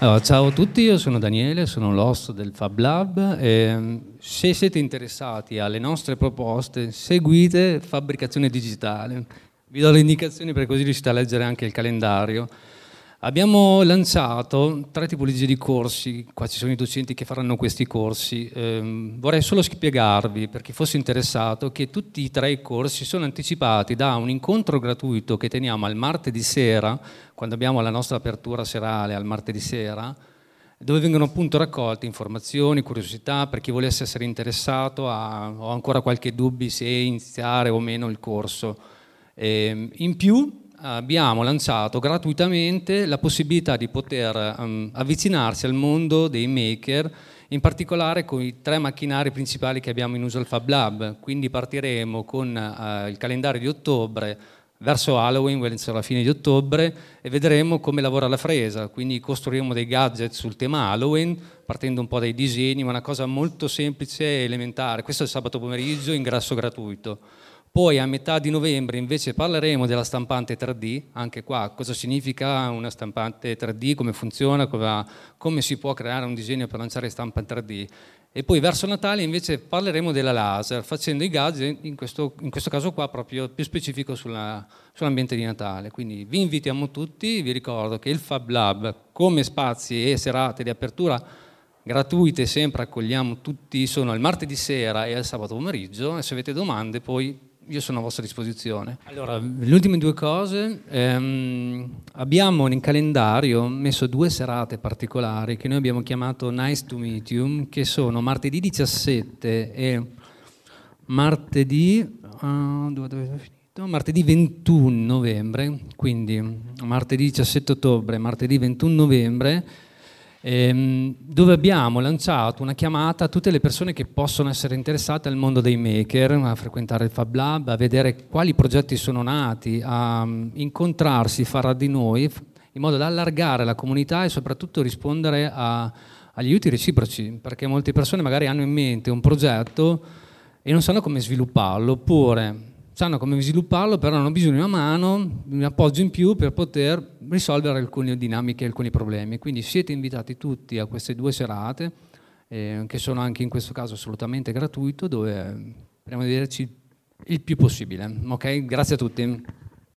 Allora, ciao a tutti, io sono Daniele, sono l'host del Fab Lab e se siete interessati alle nostre proposte seguite Fabbricazione Digitale. Vi do le indicazioni perché così riuscite a leggere anche il calendario. Abbiamo lanciato 3 tipologie di corsi, qua ci sono i docenti che faranno questi corsi. Vorrei solo spiegarvi, per chi fosse interessato, che tutti i 3 corsi sono anticipati da un incontro gratuito che teniamo al martedì sera, quando abbiamo la nostra apertura serale al martedì sera, dove vengono appunto raccolte informazioni, curiosità per chi volesse essere interessato o ancora qualche dubbio se iniziare o meno il corso. In più abbiamo lanciato gratuitamente la possibilità di poter avvicinarsi al mondo dei maker, in particolare con i 3 macchinari principali che abbiamo in uso al Fab Lab. Quindi partiremo con il calendario di ottobre verso Halloween, verso la fine di ottobre, e vedremo come lavora la fresa. Quindi costruiremo dei gadget sul tema Halloween, partendo un po' dai disegni, ma una cosa molto semplice e elementare. Questo è il sabato pomeriggio, ingresso gratuito. Poi a metà di novembre invece parleremo della stampante 3D, anche qua cosa significa una stampante 3D, come funziona, come si può creare un disegno per lanciare stampa in 3D. E poi verso Natale invece parleremo della laser, facendo i gadget, in questo caso qua proprio più specifico sull'ambiente di Natale. Quindi vi invitiamo tutti, vi ricordo che il Fab Lab, come spazi e serate di apertura gratuite, sempre accogliamo tutti, sono il martedì sera e il sabato pomeriggio, e se avete domande poi io sono a vostra disposizione. Allora, le ultime 2 cose, abbiamo in calendario messo 2 serate particolari che noi abbiamo chiamato Nice to Meet You, che sono martedì 17 e martedì 21 novembre, quindi martedì 17 ottobre e martedì 21 novembre, dove abbiamo lanciato una chiamata a tutte le persone che possono essere interessate al mondo dei maker, a frequentare il Fab Lab, a vedere quali progetti sono nati, a incontrarsi fra di noi in modo da allargare la comunità e soprattutto rispondere agli aiuti reciproci, perché molte persone magari hanno in mente un progetto e non sanno come svilupparlo, oppure sanno come svilupparlo, però hanno bisogno di una mano, di un appoggio in più per poter risolvere alcune dinamiche, alcuni problemi. Quindi siete invitati tutti a queste 2 serate, che sono anche in questo caso assolutamente gratuito, dove speriamo di vederci il più possibile. Ok? Grazie a tutti.